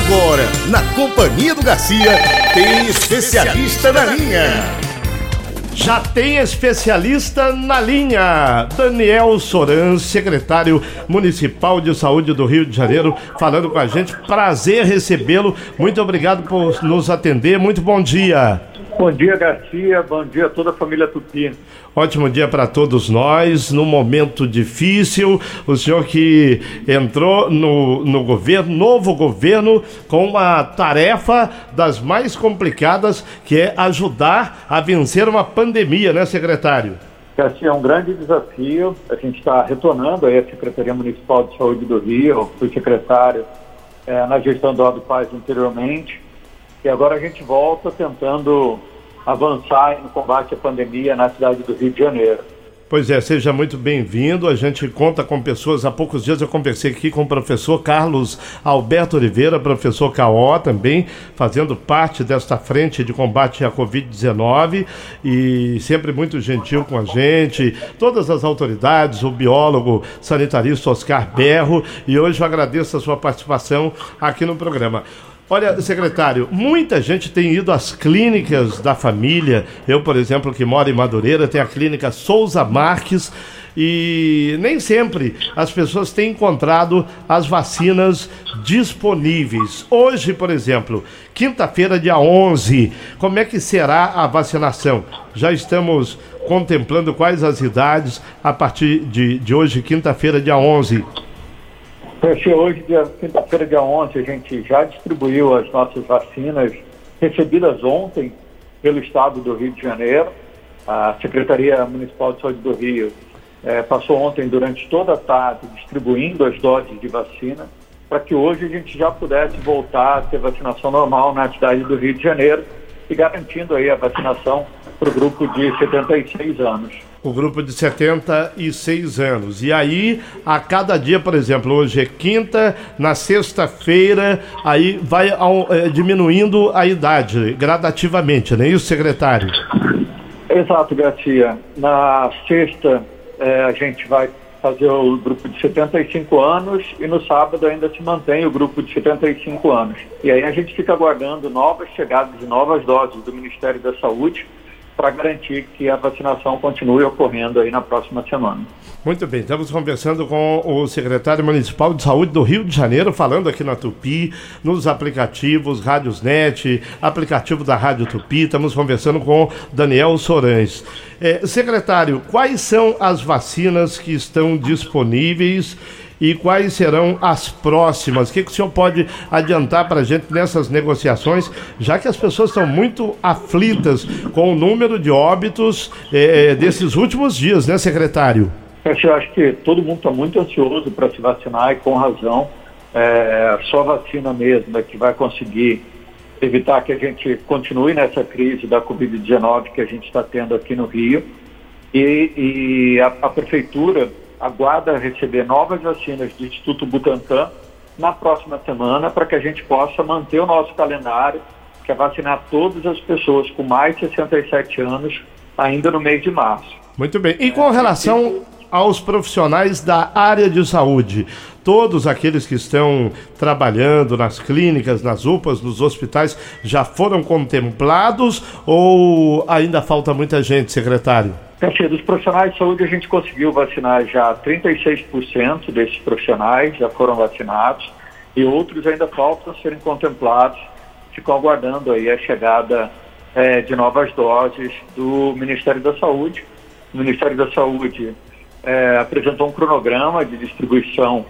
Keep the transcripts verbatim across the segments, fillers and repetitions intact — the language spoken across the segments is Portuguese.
Agora, na Companhia do Garcia, tem especialista na linha. Já tem especialista na linha. Daniel Soran, secretário municipal de saúde do Rio de Janeiro, falando com a gente. Prazer recebê-lo. Muito obrigado por nos atender. Muito bom dia. Bom dia, Garcia. Bom dia a toda a família Tupi. Ótimo dia para todos nós, num momento difícil. O senhor que entrou no, no governo, novo governo, com uma tarefa das mais complicadas, que é ajudar a vencer uma pandemia, né, secretário? Garcia, é um grande desafio. A gente está retornando aí a Secretaria Municipal de Saúde do Rio. Eu fui secretário é, na gestão do Aldo Paz anteriormente. E agora a gente volta tentando avançar no combate à pandemia na cidade do Rio de Janeiro. Pois é, seja muito bem-vindo. A gente conta com pessoas. Há poucos dias eu conversei aqui com o professor Carlos Alberto Oliveira, professor K O também, fazendo parte desta frente de combate à covid dezenove e sempre muito gentil com a gente, todas as autoridades, o biólogo sanitarista Oscar Berro, e hoje eu agradeço a sua participação aqui no programa. Olha, secretário, muita gente tem ido às clínicas da família. Eu, por exemplo, que moro em Madureira, tenho a clínica Souza Marques e nem sempre as pessoas têm encontrado as vacinas disponíveis. Hoje, por exemplo, quinta-feira, dia onze, como é que será a vacinação? Já estamos contemplando quais as idades a partir de, de hoje, quinta-feira, dia onze. Hoje, dia, quinta-feira, dia onze, a gente já distribuiu as nossas vacinas recebidas ontem pelo Estado do Rio de Janeiro. A Secretaria Municipal de Saúde do Rio eh, passou ontem, durante toda a tarde, distribuindo as doses de vacina, para que hoje a gente já pudesse voltar a ter vacinação normal na cidade do Rio de Janeiro e garantindo aí a vacinação para o grupo de setenta e seis anos. O grupo de setenta e seis anos. E aí, a cada dia, por exemplo, hoje é quinta, na sexta-feira, aí vai ao, é, diminuindo a idade gradativamente, não é isso, secretário? Exato, Garcia. Na sexta, é, a gente vai fazer o grupo de setenta e cinco anos e no sábado ainda se mantém o grupo de setenta e cinco anos. E aí a gente fica aguardando novas chegadas de novas doses do Ministério da Saúde para garantir que a vacinação continue ocorrendo aí na próxima semana. Muito bem, estamos conversando com o secretário municipal de saúde do Rio de Janeiro, falando aqui na Tupi, nos aplicativos Rádiosnet, aplicativo da Rádio Tupi. Estamos conversando com Daniel Sorães. É, secretário, quais são as vacinas que estão disponíveis e quais serão as próximas? O que, que o senhor pode adiantar para a gente nessas negociações, já que as pessoas estão muito aflitas com o número de óbitos eh, desses últimos dias, né, secretário? Eu acho que todo mundo está muito ansioso para se vacinar e com razão. É, só a vacina mesmo é que vai conseguir evitar que a gente continue nessa crise da covid dezenove que a gente está tendo aqui no Rio. E, e a, a Prefeitura aguarda receber novas vacinas do Instituto Butantan na próxima semana para que a gente possa manter o nosso calendário, que é vacinar todas as pessoas com mais de sessenta e sete anos ainda no mês de março. Muito bem. E com relação aos profissionais da área de saúde, todos aqueles que estão trabalhando nas clínicas, nas U P As, nos hospitais, já foram contemplados ou ainda falta muita gente, secretário? Garcia, dos profissionais de saúde a gente conseguiu vacinar já trinta e seis por cento desses profissionais, já foram vacinados, e outros ainda faltam serem contemplados, ficam aguardando aí a chegada é, de novas doses do Ministério da Saúde. O Ministério da Saúde é, apresentou um cronograma de distribuição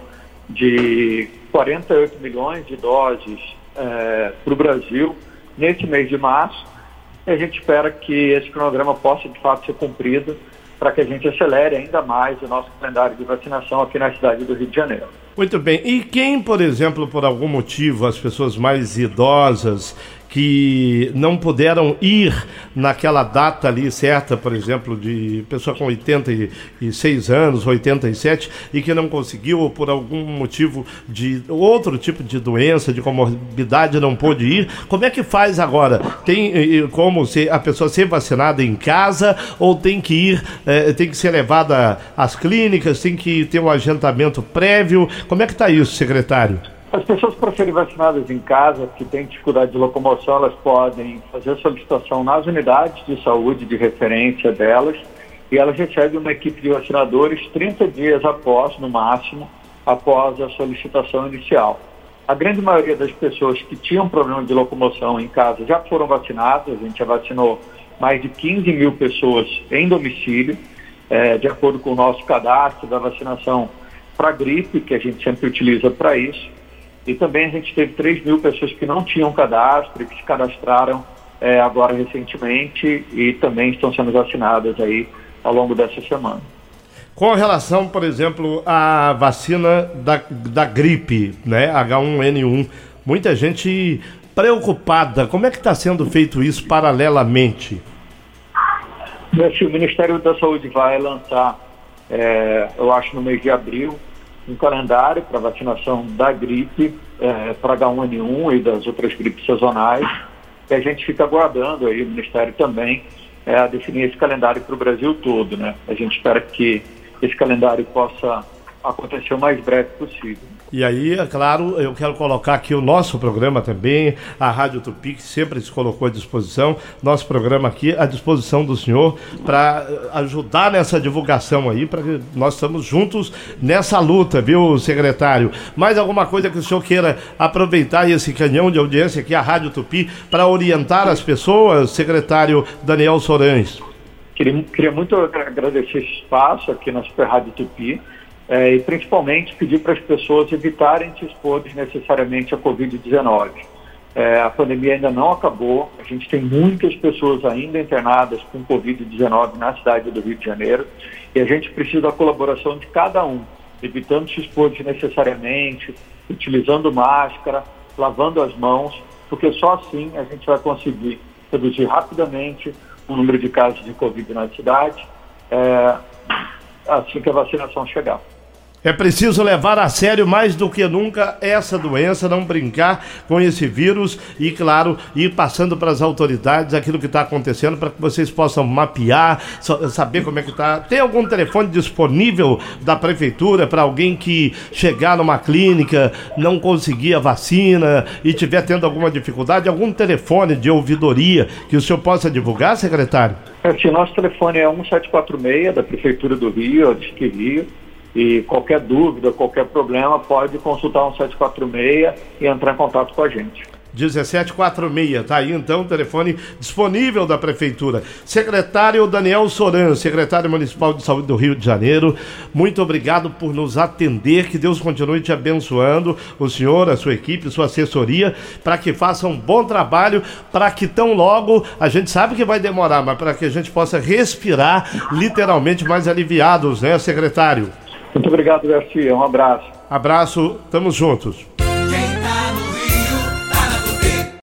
de quarenta e oito milhões de doses é, para o Brasil nesse mês de março. E a gente espera que esse cronograma possa, de fato, ser cumprido para que a gente acelere ainda mais o nosso calendário de vacinação aqui na cidade do Rio de Janeiro. Muito bem. E quem, por exemplo, por algum motivo, as pessoas mais idosas que não puderam ir naquela data ali certa, por exemplo, de pessoa com oitenta e seis anos, oitenta e sete, e que não conseguiu, ou por algum motivo de outro tipo de doença, de comorbidade, não pôde ir, como é que faz agora? Tem como ser, a pessoa ser vacinada em casa, ou tem que ir, é, tem que ser levada às clínicas, tem que ter um agendamento prévio? Como é que está isso, secretário? As pessoas para serem vacinadas em casa, que têm dificuldade de locomoção, elas podem fazer a solicitação nas unidades de saúde de referência delas e elas recebem uma equipe de vacinadores trinta dias após, no máximo, após a solicitação inicial. A grande maioria das pessoas que tinham problema de locomoção em casa já foram vacinadas. A gente já vacinou mais de quinze mil pessoas em domicílio, é, de acordo com o nosso cadastro da vacinação para gripe, que a gente sempre utiliza para isso. E também a gente teve três mil pessoas que não tinham cadastro e que se cadastraram é, agora recentemente e também estão sendo vacinadas aí ao longo dessa semana. Com relação, por exemplo, à vacina da, da gripe, né, agá um ene um, muita gente preocupada. Como é que está sendo feito isso paralelamente? O Ministério da Saúde vai lançar, é, eu acho no mês de abril, um calendário para vacinação da gripe, é, para agá um ene um e das outras gripes sazonais. E a gente fica aguardando aí, o Ministério também, é, a definir esse calendário para o Brasil todo, né? A gente espera que esse calendário possa acontecer o mais breve possível. E aí, é claro, eu quero colocar aqui o nosso programa também, a Rádio Tupi, que sempre se colocou à disposição, nosso programa aqui à disposição do senhor para ajudar nessa divulgação aí, para que nós estamos juntos nessa luta, viu, secretário? Mais alguma coisa que o senhor queira aproveitar esse canhão de audiência aqui, a Rádio Tupi, para orientar as pessoas, secretário Daniel Sorães? Queria, queria muito agradecer esse espaço aqui na Super Rádio Tupi, é, e principalmente pedir para as pessoas evitarem se expor desnecessariamente a covid dezenove. É, a pandemia ainda não acabou, a gente tem muitas pessoas ainda internadas com covid dezenove na cidade do Rio de Janeiro e a gente precisa da colaboração de cada um, evitando se expor desnecessariamente, utilizando máscara, lavando as mãos, porque só assim a gente vai conseguir reduzir rapidamente o número de casos de Covid na cidade, é, assim que a vacinação chegar. É preciso levar a sério mais do que nunca essa doença, não brincar com esse vírus e, claro, ir passando para as autoridades aquilo que está acontecendo para que vocês possam mapear, saber como é que está. Tem algum telefone disponível da prefeitura para alguém que chegar numa clínica, não conseguir a vacina e tiver tendo alguma dificuldade? Algum telefone de ouvidoria que o senhor possa divulgar, secretário? É, sim, nosso telefone é um sete quatro seis da Prefeitura do Rio, a Disque Rio. E qualquer dúvida, qualquer problema, pode consultar um sete quatro seis e entrar em contato com a gente. dezessete quarenta e seis, tá aí então o telefone disponível da Prefeitura. Secretário Daniel Sorães, secretário municipal de saúde do Rio de Janeiro, muito obrigado por nos atender, que Deus continue te abençoando, o senhor, a sua equipe, sua assessoria, para que façam um bom trabalho, para que tão logo, a gente sabe que vai demorar, mas para que a gente possa respirar literalmente mais aliviados, né, secretário? Muito obrigado, Garcia. Um abraço. Abraço, estamos juntos.